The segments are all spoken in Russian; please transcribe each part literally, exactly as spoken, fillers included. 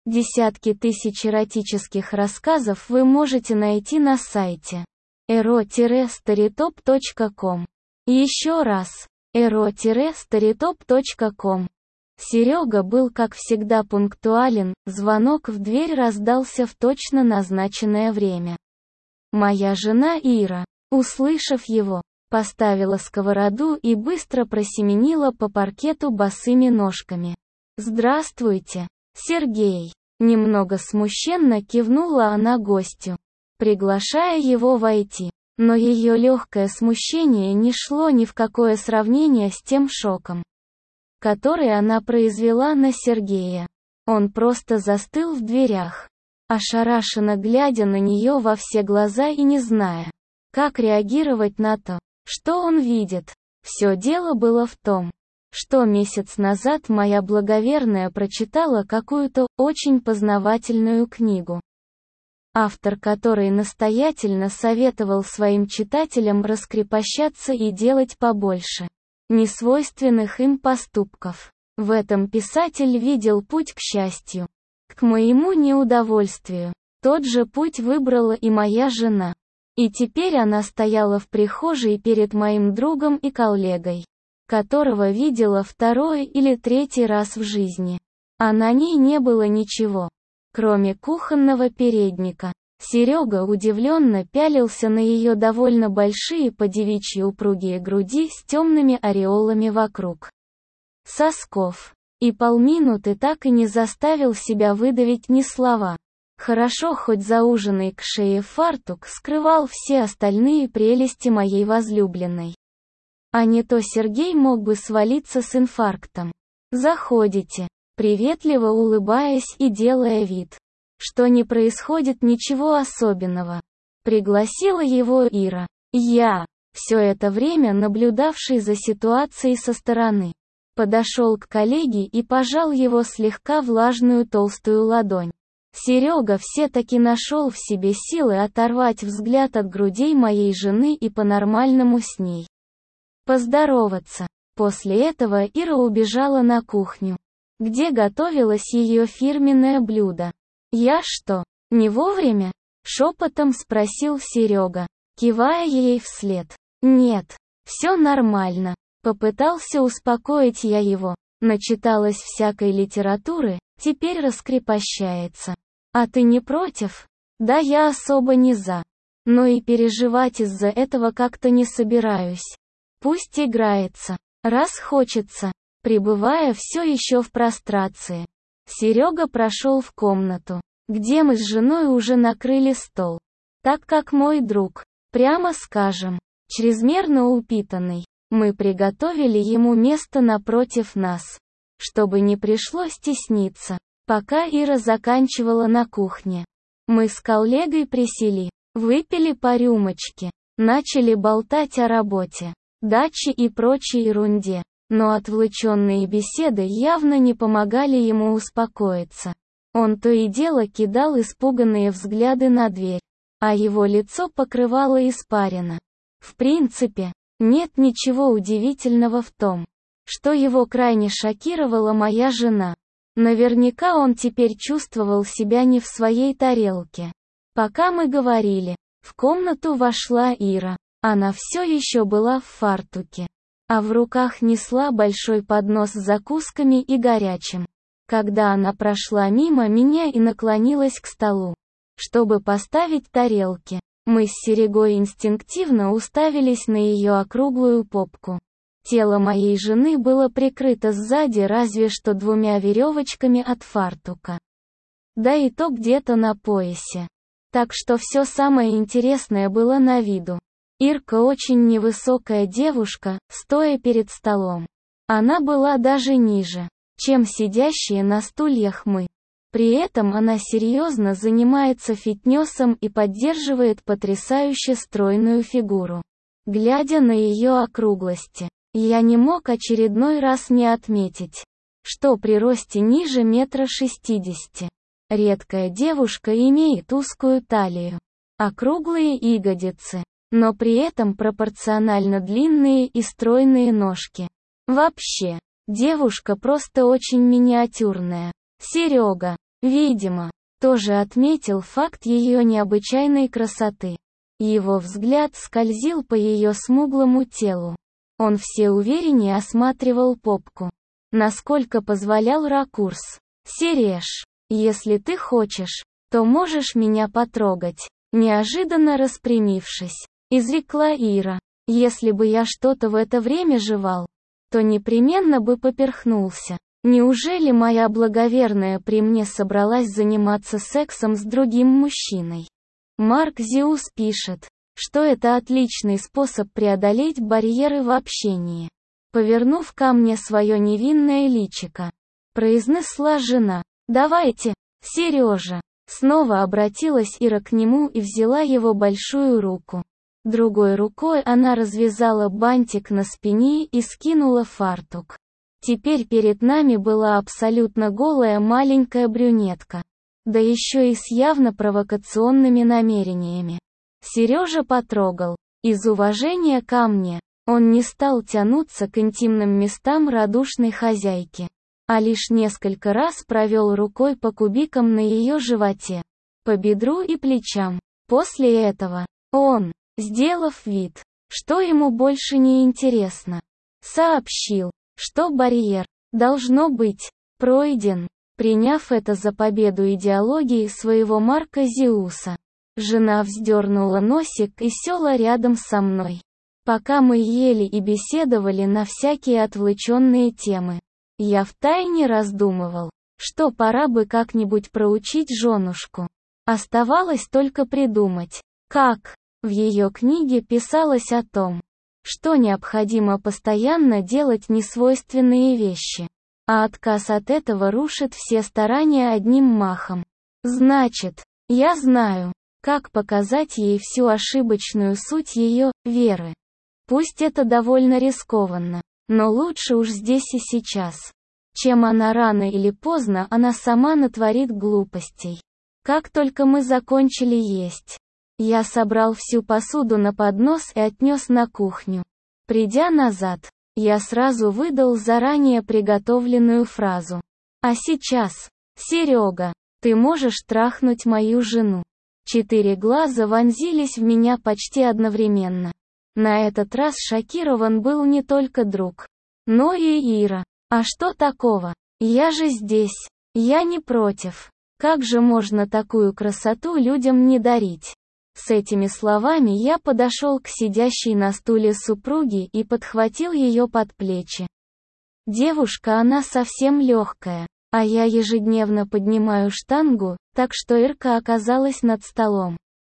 Десятки тысяч эротических рассказов вы можете найти на сайте эро старитоп точка ком. Еще раз, эро старитоп точка ком. Серега был как всегда пунктуален, звонок в дверь раздался в точно назначенное время. Моя жена Ира, услышав его, поставила сковороду и быстро просеменила по паркету босыми ножками. «Здравствуйте, Сергей!» Немного смущенно кивнула она гостю, приглашая его войти. Но ее легкое смущение не шло ни в какое сравнение с тем шоком, который она произвела на Сергея. Он просто застыл в дверях, ошарашенно глядя на нее во все глаза и не зная, как реагировать на то, что он видит. Все дело было в том, что месяц назад моя благоверная прочитала какую-то очень познавательную книгу, автор которой настоятельно советовал своим читателям раскрепощаться и делать побольше несвойственных им поступков. В этом писатель видел путь к счастью. К моему неудовольствию, тот же путь выбрала и моя жена. И теперь она стояла в прихожей перед моим другом и коллегой, которого видела второй или третий раз в жизни. А на ней не было ничего, кроме кухонного передника. Серега удивленно пялился на ее довольно большие по девичьи упругие груди с темными ореолами вокруг сосков. И полминуты так и не заставил себя выдавить ни слова. Хорошо хоть зауженный к шее фартук скрывал все остальные прелести моей возлюбленной. А не то Сергей мог бы свалиться с инфарктом. «Заходите», приветливо улыбаясь и делая вид, что не происходит ничего особенного. Пригласила его Ира. Я, все это время наблюдавший за ситуацией со стороны, подошел к коллеге и пожал его слегка влажную толстую ладонь. Серега все-таки нашел в себе силы оторвать взгляд от грудей моей жены и по-нормальному с ней поздороваться. После этого Ира убежала на кухню, где готовилось ее фирменное блюдо. «Я что, не вовремя?» — шепотом спросил Серега, кивая ей вслед. «Нет, все нормально». Попытался успокоить я его. Начиталась всякой литературы, теперь раскрепощается. А ты не против? Да я особо не за. Но и переживать из-за этого как-то не собираюсь. Пусть играется, раз хочется, пребывая все еще в прострации. Серега прошел в комнату, где мы с женой уже накрыли стол. Так как мой друг, прямо скажем, чрезмерно упитанный, мы приготовили ему место напротив нас, чтобы не пришлось тесниться, пока Ира заканчивала на кухне. Мы с коллегой присели, выпили по рюмочке, начали болтать о работе, даче и прочей ерунде, но отвлеченные беседы явно не помогали ему успокоиться. Он то и дело кидал испуганные взгляды на дверь, а его лицо покрывало испарина. В принципе, нет ничего удивительного в том, что его крайне шокировала моя жена. Наверняка он теперь чувствовал себя не в своей тарелке. Пока мы говорили, в комнату вошла Ира. Она все еще была в фартуке, а в руках несла большой поднос с закусками и горячим. Когда она прошла мимо меня и наклонилась к столу, чтобы поставить тарелки, мы с Серегой инстинктивно уставились на ее округлую попку. Тело моей жены было прикрыто сзади разве что двумя веревочками от фартука. Да и то где-то на поясе. Так что все самое интересное было на виду. Ирка очень невысокая девушка, стоя перед столом. Она была даже ниже, чем сидящие на стульях мы. При этом она серьезно занимается фитнесом и поддерживает потрясающе стройную фигуру. Глядя на ее округлости, я не мог очередной раз не отметить, что при росте ниже метра шестидесяти, редкая девушка имеет узкую талию, округлые ягодицы, но при этом пропорционально длинные и стройные ножки. Вообще, девушка просто очень миниатюрная. Серега, видимо, тоже отметил факт ее необычайной красоты. Его взгляд скользил по ее смуглому телу. Он все увереннее осматривал попку. Насколько позволял ракурс. «Сереж, если ты хочешь, то можешь меня потрогать», неожиданно распрямившись, изрекла Ира. Если бы я что-то в это время жевал, то непременно бы поперхнулся. Неужели моя благоверная при мне собралась заниматься сексом с другим мужчиной? Марк Зиус пишет, что это отличный способ преодолеть барьеры в общении. Повернув ко мне свое невинное личико, произнесла жена. «Давайте, Сережа». Снова обратилась Ира к нему и взяла его большую руку. Другой рукой она развязала бантик на спине и скинула фартук. Теперь перед нами была абсолютно голая маленькая брюнетка. Да еще и с явно провокационными намерениями. Сережа потрогал. Из уважения ко мне, он не стал тянуться к интимным местам радушной хозяйки, а лишь несколько раз провел рукой по кубикам на ее животе, по бедру и плечам. После этого, он, сделав вид, что ему больше не интересно, сообщил, что барьер, должно быть, пройден. Приняв это за победу идеологии своего Марка Зиуса, жена вздернула носик и села рядом со мной. Пока мы ели и беседовали на всякие отвлеченные темы, я втайне раздумывал, что пора бы как-нибудь проучить женушку. Оставалось только придумать, как. В ее книге писалось о том, что необходимо постоянно делать несвойственные вещи, а отказ от этого рушит все старания одним махом. Значит, я знаю, как показать ей всю ошибочную суть ее веры. Пусть это довольно рискованно, но лучше уж здесь и сейчас, чем она рано или поздно она сама натворит глупостей. Как только мы закончили есть, я собрал всю посуду на поднос и отнес на кухню. Придя назад, я сразу выдал заранее приготовленную фразу. «А сейчас, Серега, ты можешь трахнуть мою жену». Четыре глаза вонзились в меня почти одновременно. На этот раз шокирован был не только друг, но и Ира. А что такого? Я же здесь. Я не против. Как же можно такую красоту людям не дарить? С этими словами я подошел к сидящей на стуле супруге и подхватил ее под плечи. Девушка она совсем легкая, а я ежедневно поднимаю штангу, так что Ирка оказалась над столом.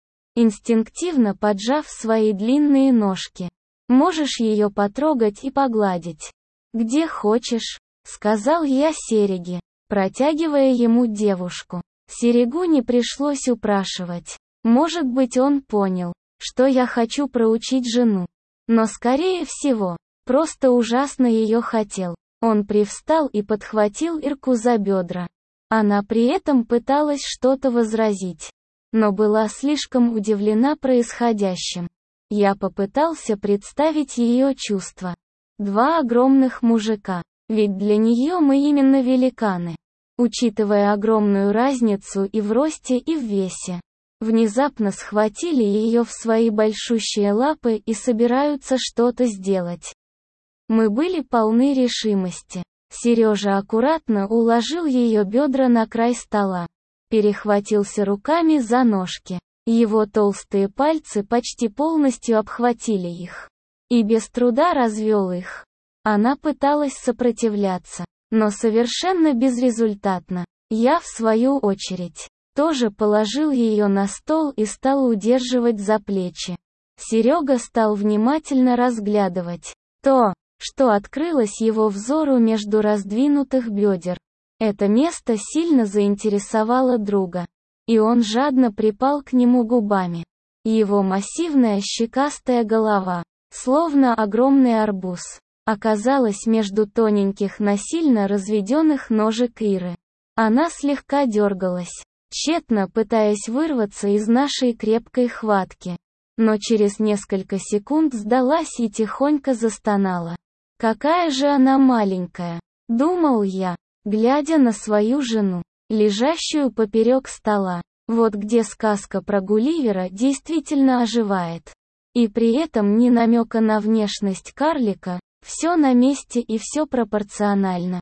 Инстинктивно поджав свои длинные ножки. «Можешь ее потрогать и погладить. Где хочешь», — сказал я Сереге, протягивая ему девушку. Серегу не пришлось упрашивать. Может быть, он понял, что я хочу проучить жену. Но скорее всего, просто ужасно ее хотел. Он привстал и подхватил Ирку за бедра. Она при этом пыталась что-то возразить, но была слишком удивлена происходящим. Я попытался представить ее чувства. Два огромных мужика, ведь для нее мы именно великаны. Учитывая огромную разницу и в росте, и в весе, внезапно схватили ее в свои большущие лапы и собираются что-то сделать. Мы были полны решимости. Сережа аккуратно уложил ее бедра на край стола, перехватился руками за ножки. Его толстые пальцы почти полностью обхватили их. И без труда развел их. Она пыталась сопротивляться, но совершенно безрезультатно. Я, в свою очередь, тоже положил ее на стол и стал удерживать за плечи. Серега стал внимательно разглядывать то, что открылось его взору между раздвинутых бедер. Это место сильно заинтересовало друга, и он жадно припал к нему губами. Его массивная щекастая голова, словно огромный арбуз, оказалась между тоненьких насильно разведенных ножек Иры. Она слегка дергалась, тщетно пытаясь вырваться из нашей крепкой хватки, но через несколько секунд сдалась и тихонько застонала. «Какая же она маленькая», — думал я, глядя на свою жену. лежащую поперек стола. Вот где сказка про Гулливера действительно оживает. И при этом ни намека на внешность карлика, все на месте и все пропорционально.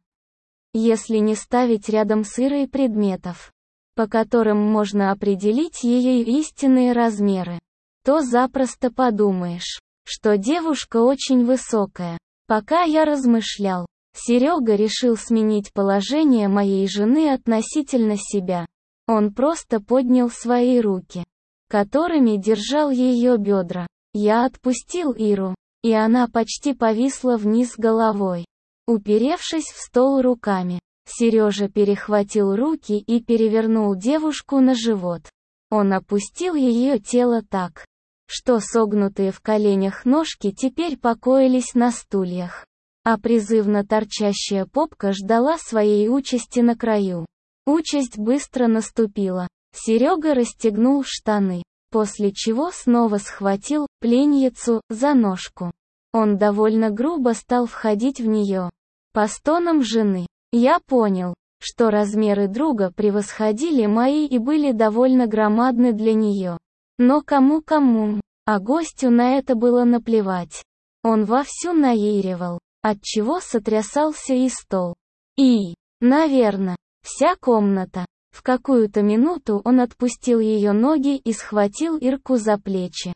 Если не ставить рядом с Ирой предметов, по которым можно определить ее истинные размеры, то запросто подумаешь, что девушка очень высокая. Пока я размышлял, Серега решил сменить положение моей жены относительно себя. Он просто поднял свои руки, которыми держал ее бедра. Я отпустил Иру, и она почти повисла вниз головой, уперевшись в стол руками. Сережа перехватил руки и перевернул девушку на живот. Он опустил ее тело так, что согнутые в коленях ножки теперь покоились на стульях, а призывно торчащая попка ждала своей участи на краю. Участь быстро наступила. Серега расстегнул штаны, после чего снова схватил пленницу за ножку. Он довольно грубо стал входить в нее. По стонам жены, я понял, что размеры друга превосходили мои и были довольно громадны для нее. Но кому-кому, а гостю на это было наплевать. Он вовсю наеривал, отчего сотрясался и стол. И, наверное, вся комната. В какую-то минуту он отпустил ее ноги и схватил Ирку за плечи.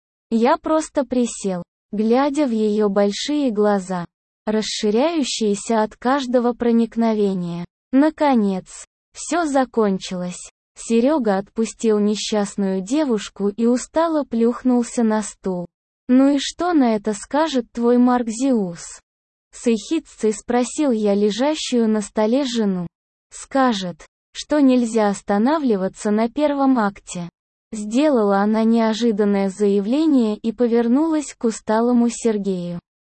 Я просто присел, глядя в ее большие глаза, расширяющиеся от каждого проникновения. Наконец, все закончилось. Серега отпустил несчастную девушку и устало плюхнулся на стул. «Ну и что на это скажет твой Марк Зеус?» С ехидцей спросил я лежащую на столе жену. «Скажет, что нельзя останавливаться на первом акте». Сделала она неожиданное заявление и повернулась к усталому Сергею.